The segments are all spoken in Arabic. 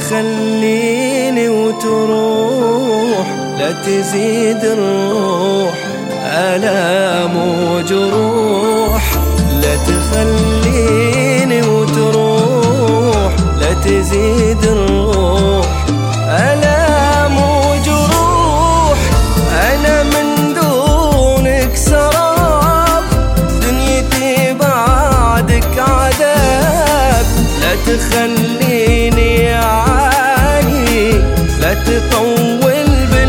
تخليني وتروح، لا تزيد الروح آلام وجروح. لا تخليني وتروح، لا تزيد الروح آلام وجروح. أنا من دونك سراب، دنيتي بعدك عذاب. لا تخليني عالي، لا تطول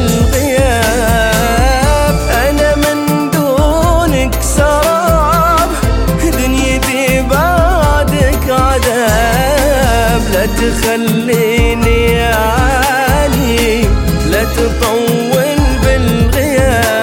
بالغياب. أنا من دونك سراب، دنيتي بعدك عذاب. لا تخليني عالي، لا تطول بالغياب.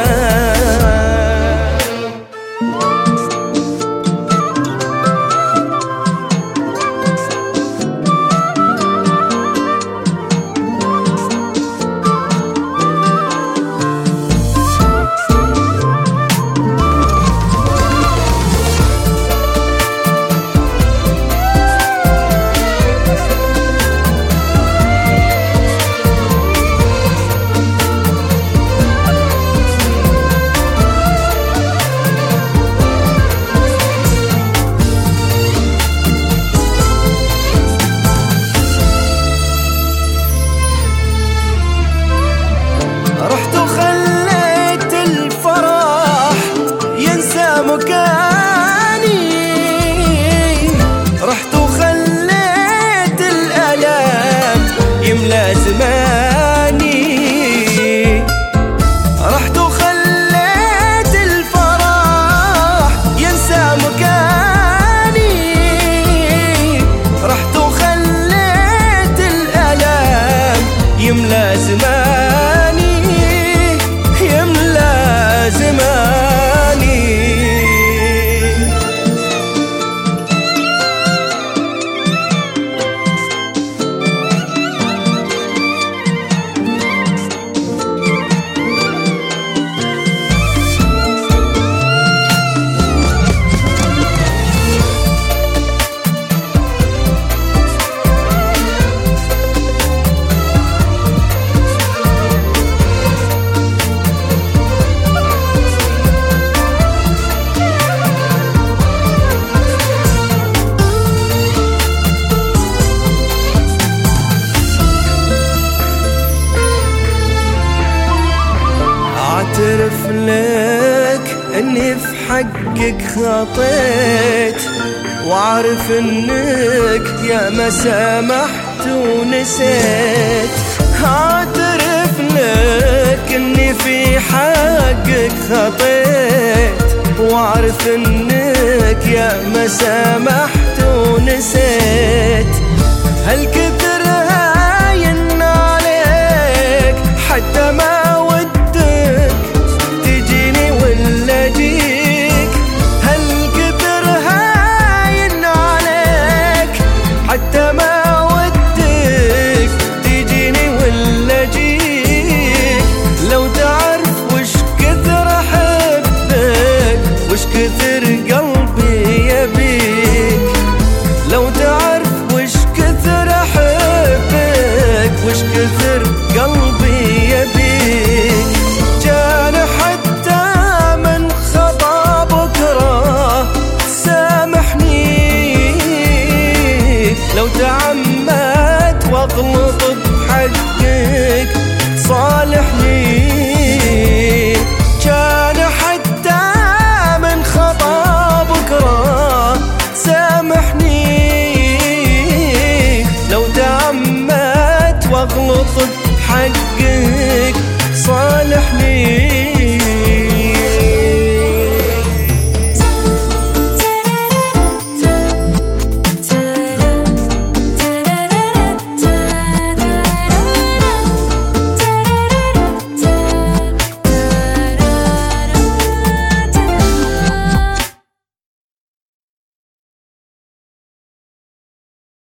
رحت وخليت الفرح ينسى مكاني، رحت وخليت الآلام يملى زماني. رحت وخليت الفرح ينسى مكاني، رحت وخليت الآلام يملى زماني، يملى زماني. أعترف لك أني في حقك خطيت، وأعرف أنك يا ما سامحت ونسيت. أعترف لك أني في حقك خطيت، وأعرف أنك يا ما سامحت ونسيت. هالكثر هاين عليك حتى ما حتى ما ودك تجيني ولا جيك. لو تعرف وش كثر أحبك، وش كثر قلبي يبيك. لو تعرف وش كثر أحبك، وش كثر قلبي يبيك. جان حتى من خطا بكرة سامحني، لو تعمدت واغلط